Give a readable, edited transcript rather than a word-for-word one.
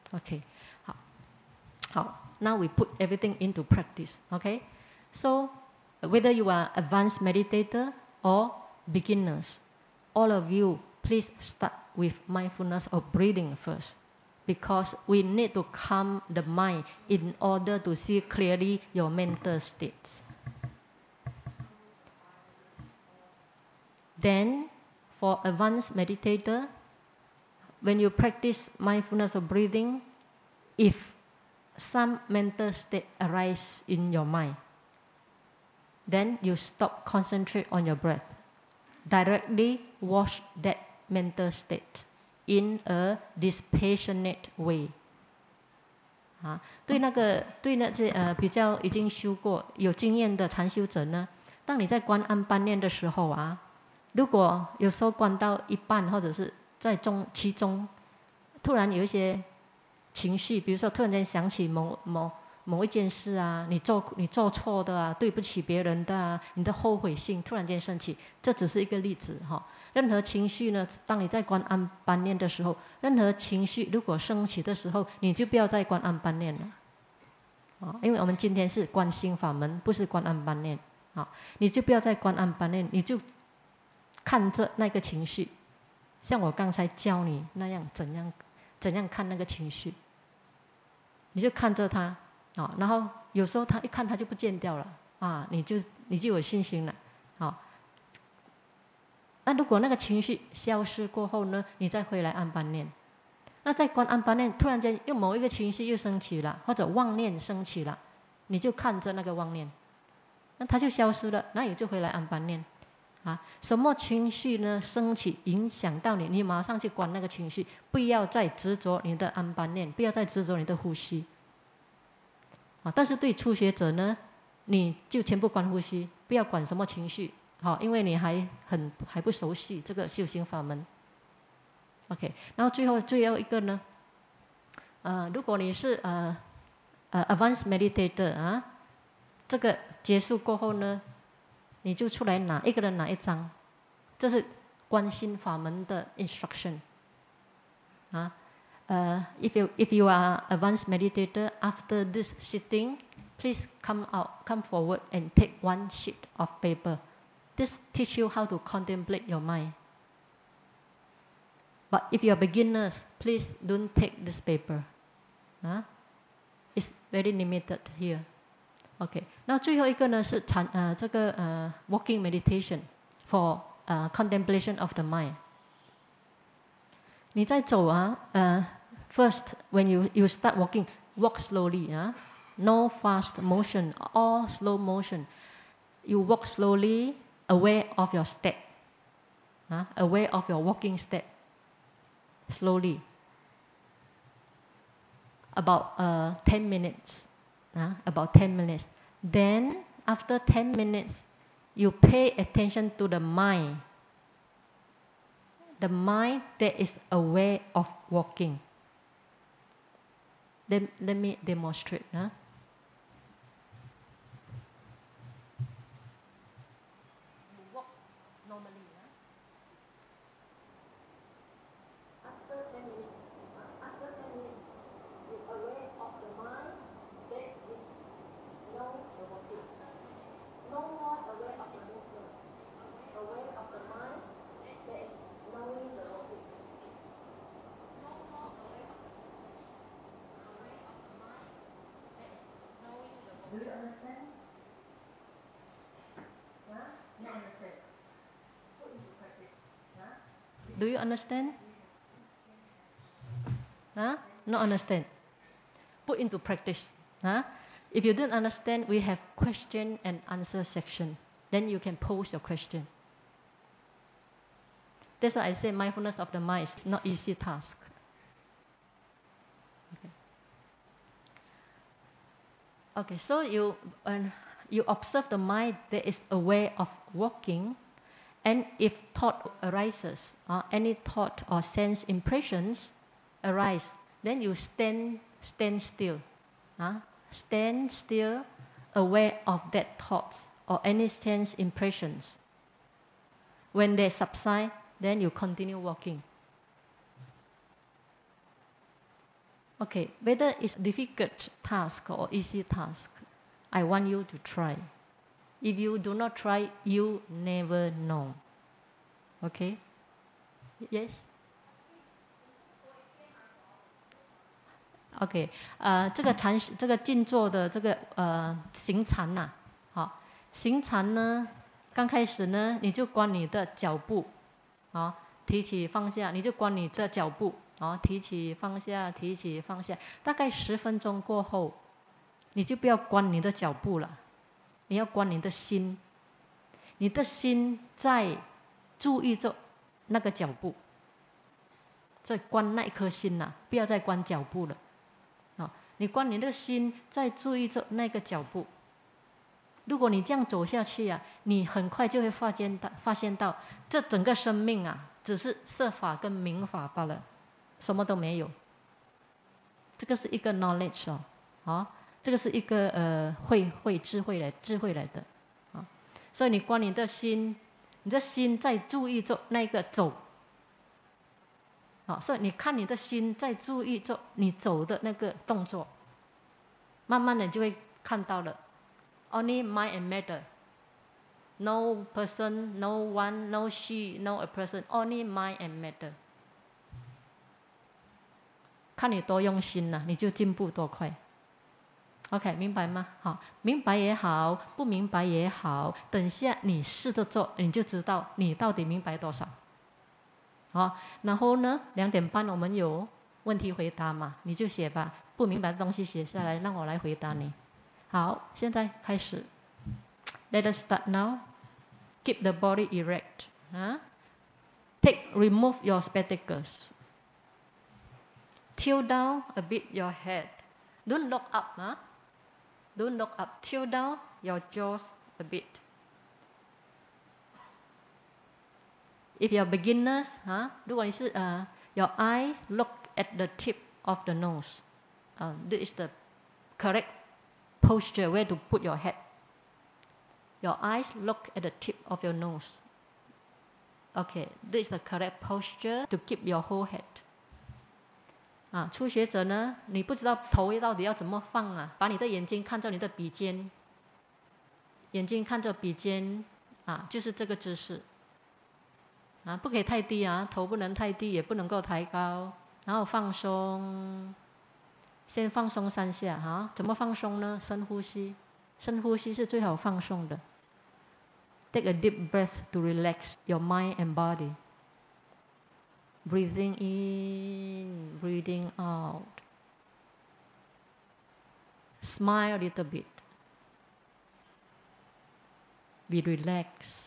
OK， 好，Now we put everything into practice. OK, so whether you are advanced meditator or beginners, all of you please start with mindfulness of breathing first, because we need to calm the mind in order to see clearly your mental states. Then, for advanced meditator, when you practice mindfulness of breathing, if some mental state arises in your mind, then you stop, concentrate on your breath. Directly watch that mental state in a dispassionate way. 对那些比较已经修过有经验的禅修者呢，当你在观安般念的时候啊，如果有时候观到一半或者是在其中，突然有一些情绪，比如说突然间想起某一件事啊，你做错的啊，对不起别人的啊，你的后悔性突然间升起，这只是一个例子哈。任何情绪呢，当你在观安般念的时候，任何情绪如果升起的时候，你就不要再观安般念了，因为我们今天是观心法门，不是观安般念，你就不要再观安般念，你就看着那个情绪，像我刚才教你那样，怎样看那个情绪，你就看着它，然后有时候它一看它就不见掉了，你就有信心了，那如果那个情绪消失过后呢，你再回来安般念，那在观安般念，突然间又某一个情绪又升起了，或者妄念升起了，你就看着那个妄念，那它就消失了，那你就回来安般念。什么情绪呢升起影响到你，你马上去观那个情绪，不要再执着你的安般念，不要再执着你的呼吸。但是对初学者呢，你就全部观呼吸，不要管什么情绪，因为你还不熟悉这个修行法门。OK， 然后最后一个呢，如果你是advanced meditator 这个结束过后呢，你就出来一个人拿一张，这是观心法门的 instruction。If you are advanced meditator, after this sitting, please come forward and take one sheet of paper. This teach you how to contemplate your mind. But if you are beginners, please don't take this paper. It's very limited here. OK， 那最后一个呢是这个walking meditation for contemplation of the mind。你在走first when you start walking, walk slowly no fast motion or slow motion. You walk slowly, aware of your step, aware of your walking step. Slowly, about 10 minutes. About 10 minutes. Then, after 10 minutes, you pay attention to the mind. The mind that is aware of walking. Let me demonstrate. Do you understand? You understand? Put into practice. Do you understand? Not understand. Put into practice. If you don't understand, we have question and answer section. Then you can pose your question. That's why I say mindfulness of the mind is not easy task. Okay, so you observe the mind that is aware of walking, and if thought arises, any thought or sense impressions arise, then you stand still. Stand still, aware of that thoughts or any sense impressions. When they subside, then you continue walking. Okay, whether it's difficult task or easy task, I want you to try. If you do not try, you never know. Okay? Yes? OK， 这个静坐的这个行禅呐，好，行禅呢，刚开始呢，你就观你的脚步，啊，提起放下，你就观你的脚步，啊，提起放下，提起放下，大概10分钟过后，你就不要观你的脚步了，你要观你的心，你的心在注意着那个脚步，在观那一颗心呐，不要再观脚步了。你观你的心，在注意着那个脚步。如果你这样走下去啊，你很快就会发现到，这整个生命啊，只是色法跟名法罢了，什么都没有。这个是一个 knowledge 哦，这个是一个智慧来的啊。所以你观你的心，你的心在注意着那个走。好，所以你看你的心在注意着你走的那个动作，慢慢的就会看到了。Only mind and matter, no person, no one, no she, no a person, only mind and matter. 看你多用心了，你就进步多快。OK， 明白吗？好，明白也好，不明白也好，等下你试着做，你就知道你到底明白多少。好，然后呢，2点半我们有问题回答嘛，你就写吧，不明白的东西写下来，让我来回答你。好，现在开始。Let us start now. Keep the body erect. Remove your spectacles. Tilt down a bit your head. Don't look up, Don't look up. Tilt down your jaws a bit. If you're beginners, 如果你是your eyes look at the tip of the nose. This is the correct posture where to put your head. Your eyes look at the tip of your nose. Okay, this is the correct posture to keep your whole head. 初学者呢，你不知道头到底要怎么放啊？把你的眼睛看着你的鼻尖，眼睛看着鼻尖，就是这个姿势。不可以太低啊，头不能太低，也不能够抬高，然后放松，先放松3下怎么放松呢？深呼吸，深呼吸是最好放松的。Take a deep breath to relax your mind and body. Breathing in, breathing out. Smile a little bit. Be relaxed.